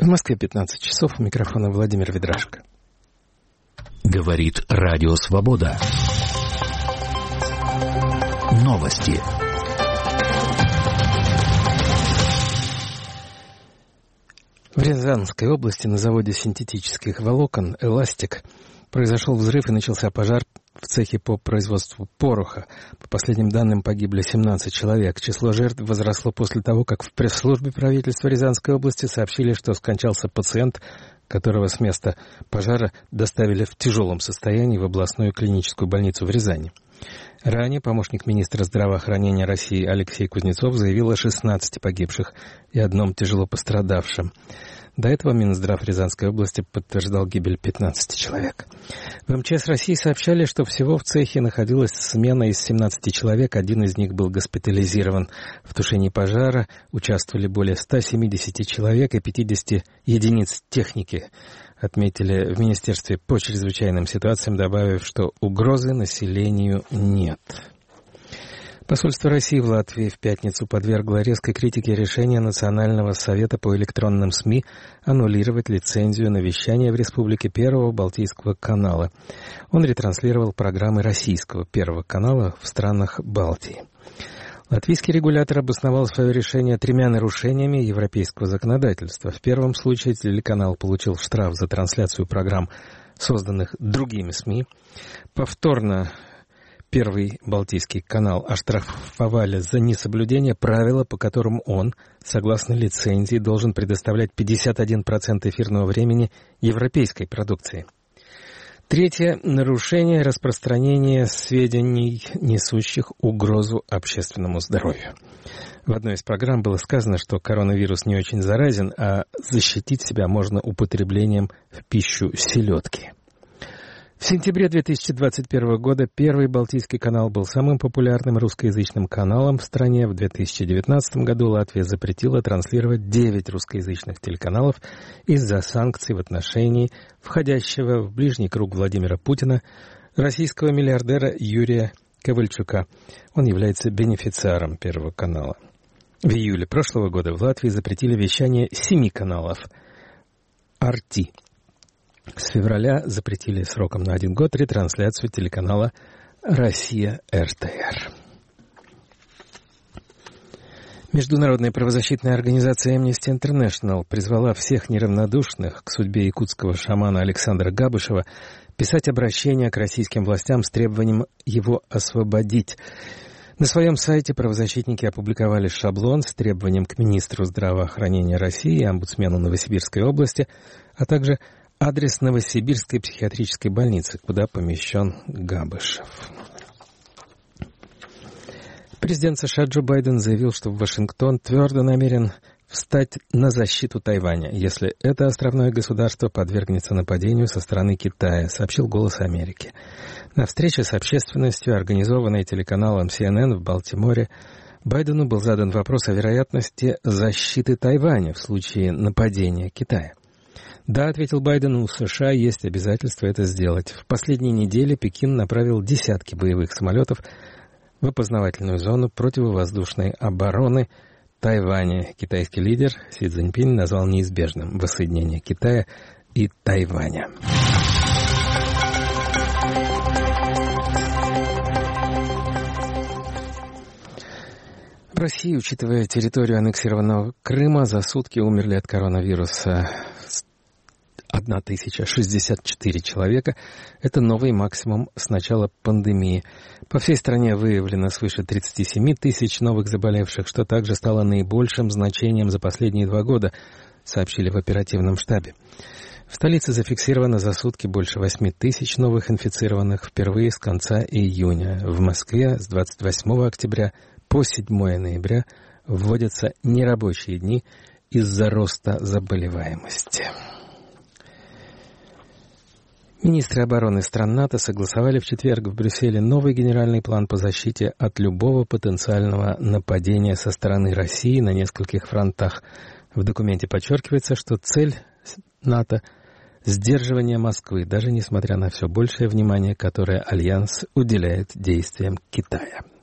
В Москве 15 часов. У микрофона Владимир Ведрашко. Говорит Радио Свобода. Новости. В Рязанской области на заводе синтетических волокон «Эластик» произошел взрыв и начался пожар в цехе по производству пороха. По последним данным, погибли 17 человек. Число жертв возросло после того, как в пресс-службе правительства Рязанской области сообщили, что скончался пациент, которого с места пожара доставили в тяжелом состоянии в областную клиническую больницу в Рязани. Ранее помощник министра здравоохранения России Алексей Кузнецов заявил о 16 погибших и одном тяжело пострадавшем. До этого Минздрав Рязанской области подтверждал гибель 15 человек. В МЧС России сообщали, что всего в цехе находилась смена из 17 человек, один из них был госпитализирован. В тушении пожара участвовали более 170 человек и 50 единиц техники, отметили в Министерстве по чрезвычайным ситуациям, добавив, что угрозы населению нет. Посольство России в Латвии в пятницу подвергло резкой критике решения Национального совета по электронным СМИ аннулировать лицензию на вещание в республике Первого Балтийского канала. Он ретранслировал программы российского Первого канала в странах Балтии. Латвийский регулятор обосновал свое решение 3 нарушениями европейского законодательства. В первом случае телеканал получил штраф за трансляцию программ, созданных другими СМИ. Повторно Первый Балтийский канал оштрафовали за несоблюдение правила, по которому он, согласно лицензии, должен предоставлять 51% эфирного времени европейской продукции. Третье — нарушение распространения сведений, несущих угрозу общественному здоровью. В одной из программ было сказано, что коронавирус не очень заразен, а защитить себя можно употреблением в пищу селедки. В сентябре 2021 года Первый Балтийский канал был самым популярным русскоязычным каналом в стране. В 2019 году Латвия запретила транслировать 9 русскоязычных телеканалов из-за санкций в отношении входящего в ближний круг Владимира Путина российского миллиардера Юрия Ковальчука. Он является бенефициаром Первого канала. В июле прошлого года в Латвии запретили вещание 7 каналов RT. С февраля запретили сроком на 1 год ретрансляцию телеканала «Россия РТР». Международная правозащитная организация Amnesty International призвала всех неравнодушных к судьбе якутского шамана Александра Габышева писать обращение к российским властям с требованием его освободить. На своем сайте правозащитники опубликовали шаблон с требованием к министру здравоохранения России и омбудсмену Новосибирской области, а также адрес Новосибирской психиатрической больницы, куда помещен Габышев. Президент США Джо Байден заявил, что Вашингтон твердо намерен встать на защиту Тайваня, если это островное государство подвергнется нападению со стороны Китая, сообщил «Голос Америки». На встрече с общественностью, организованной телеканалом CNN в Балтиморе, Байдену был задан вопрос о вероятности защиты Тайваня в случае нападения Китая. «Да», — ответил Байден, — «у США есть обязательство это сделать». В последние недели Пекин направил десятки боевых самолетов в опознавательную зону противовоздушной обороны Тайваня. Китайский лидер Си Цзиньпин назвал неизбежным воссоединение Китая и Тайваня. В России, учитывая территорию аннексированного Крыма, за сутки умерли от коронавируса 1064 человека. Это новый максимум с начала пандемии. По всей стране выявлено свыше 37 тысяч новых заболевших, что также стало наибольшим значением за последние 2 года, сообщили в оперативном штабе. В столице зафиксировано за сутки больше 8 тысяч новых инфицированных впервые с конца июня. В Москве с 28 октября по 7 ноября вводятся нерабочие дни из-за роста заболеваемости. Министры обороны стран НАТО согласовали в четверг в Брюсселе новый генеральный план по защите от любого потенциального нападения со стороны России на нескольких фронтах. В документе подчеркивается, что цель НАТО — сдерживание Москвы, даже несмотря на все большее внимание, которое Альянс уделяет действиям Китая.